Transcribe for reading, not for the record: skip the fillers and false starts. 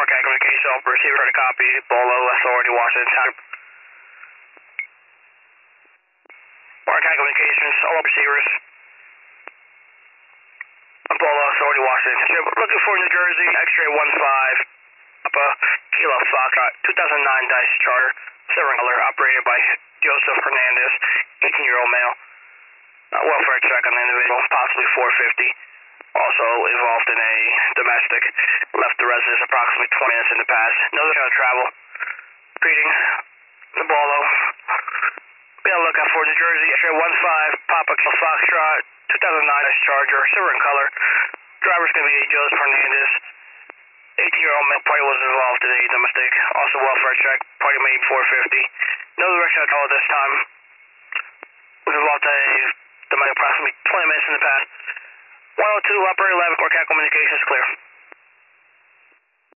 Marquette Communications, all receiver to copy. Bolo, Authority, Washington. Marquette Communications, all receivers. Bolo, Authority, Washington. Looking for New Jersey, X-ray 15, Papa, Kilo Foxtrot, 2009 Dice Charter, silver color, operated by Joseph Hernandez, 18-year-old male. Welfare check on the individual, possibly 450. Also involved in a domestic. Left the residence approximately 20 minutes in the past. No kind of travel. Reading the Bolo. Be on the lookout for New Jersey, X-ray 15, Papa Kilo Foxtrot, 2009 Charger, silver in color. Driver's going to be Joseph Hernandez. 18-year-old male party was involved in a domestic. Also welfare check. Party made 450. No direction at all at this time. Was involved in a domestic approximately 20 minutes in the past. 102, operator 11, Marquette Communications clear.